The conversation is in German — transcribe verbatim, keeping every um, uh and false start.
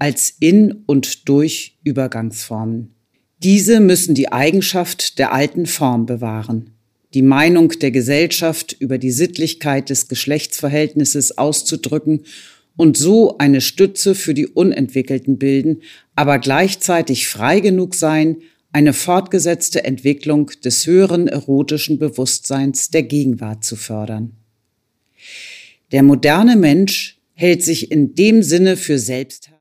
als in und durch Übergangsformen. Diese müssen die Eigenschaft der alten Form bewahren, die Meinung der Gesellschaft über die Sittlichkeit des Geschlechtsverhältnisses auszudrücken und so eine Stütze für die Unentwickelten bilden, aber gleichzeitig frei genug sein, eine fortgesetzte Entwicklung des höheren erotischen Bewusstseins der Gegenwart zu fördern. Der moderne Mensch hält sich in dem Sinne für selbst